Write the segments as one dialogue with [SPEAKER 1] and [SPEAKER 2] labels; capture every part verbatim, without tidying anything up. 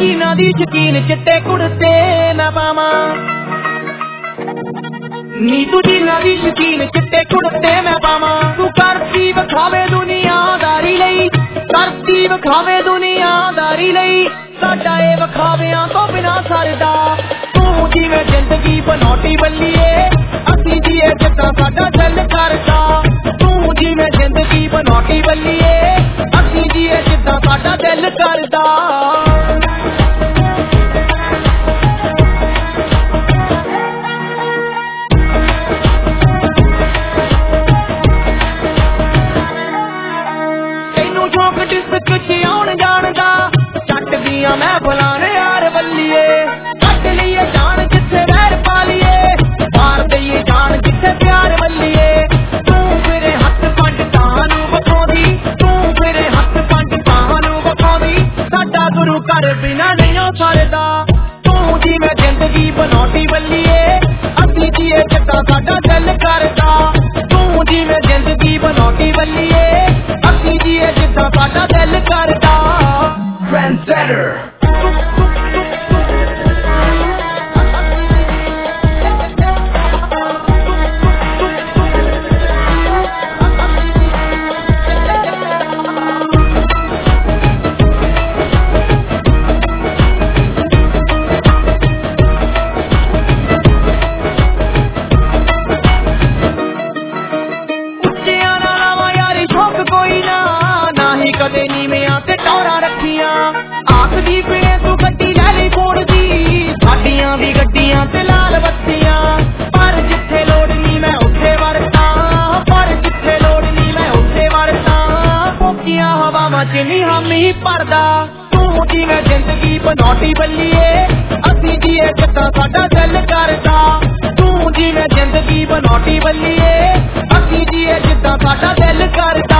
[SPEAKER 1] जीना दी शकीन चिट्टे कुड़ते मैं पावा नी तू जीना दी शकीन चिट्टे कुड़ते मैं पावा तू करती विखावे दुनियादारी लई करती विखावे दुनियादारी लई साडा ए विखावियां तो बिना सरदा तू जिवें जिंदगी बनौटी बल्लीए असीं जीए जिद्दां साडा दिल करदा तू जिवें जिंदगी बनौटी बल्लीए असीं जीए जिद्दां साडा दिल करदा मैं बुलाने यार बल्लिए कट लिए जान जिथे वैर पालिए मार दईए जान जिथे प्यार बल्लिए तू फिरे हथ पंज तानू बखौदी तू फिरे हथ पंज तानू बखौदी साडा गुरु घर बिना नहीं सरदा तू जिवें जिंदगी बनौटी बल्लिए असीं जीए जिद्दां साडा दिल करदा तू जिवें जिंदगी बनौटी बल्लिए असीं जीए जिद्दां साडा दिल करदा Trendsetter कदे नीवें ते टौरा रखियां आखदी फिरे तू गड्डी लै ली मोड़ दी साडियां भी गड्डियां ते लाल बत्तियां पर जिथे लोड़नी मैं उत्थे वरतां पर जिथे लोड़नी मैं उत्थे वरतां भोकियां हवावां च नी हामी भरदा तू जिवें जिंदगी बनौटी बल्लिए असीं जीए जिद्दां साडा दिल करदा तू जिवें जिंदगी बनौटी बल्लिए असीं जीए जिद्दां साडा दिल करदा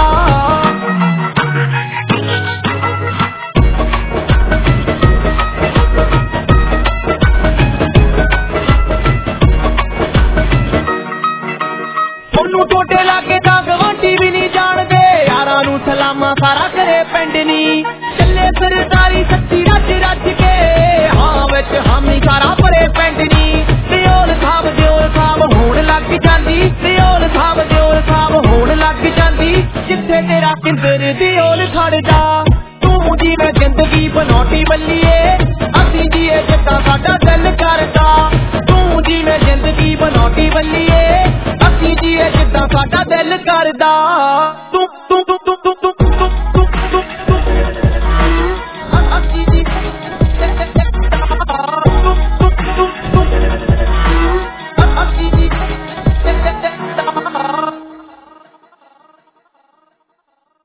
[SPEAKER 1] टोटे लागे दा गवांढी भी नहीं जानदे यारां नूं सलामा सारा करे पिंड नी चले सरदारी सच्ची रज रज के हां विच हामी सारा भरे पिंड नी दिओल साहब दिओल साहब होण लग जांदी दिओल साहब दिओल साहब होण लग जांदी जिथे तेरा किंदर दिओल खड़दा तू जिवें जिंदगी बनौटी बल्लिए असीं जीए जिद्दां साडा दिल करदा तू जिवें जिंदगी बनौटी बल्लिए असीं जीए जिद्दां साडा दिल करदा तू